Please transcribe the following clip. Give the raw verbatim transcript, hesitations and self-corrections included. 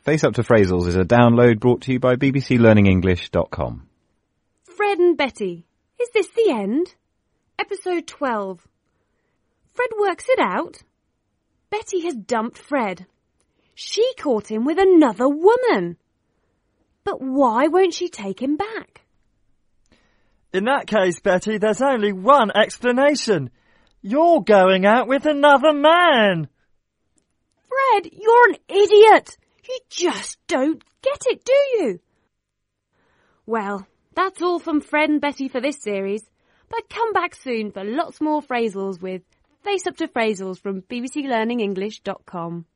Face Up to Phrasals is a download brought to you by b b c learning english dot com. Fred and Betty. Is this the end? Episode twelve. Fred works it out. Betty has dumped Fred. She caught him with another woman. But why won't she take him back? In that case, Betty, there's only one explanation. You're going out with another man. Fred, you're an idiot. You just don't get it, do you? Well, that's all from Fred and Betty for this series. But come back soon for lots more phrasals with Face Up to Phrasals from b b c learning english dot com.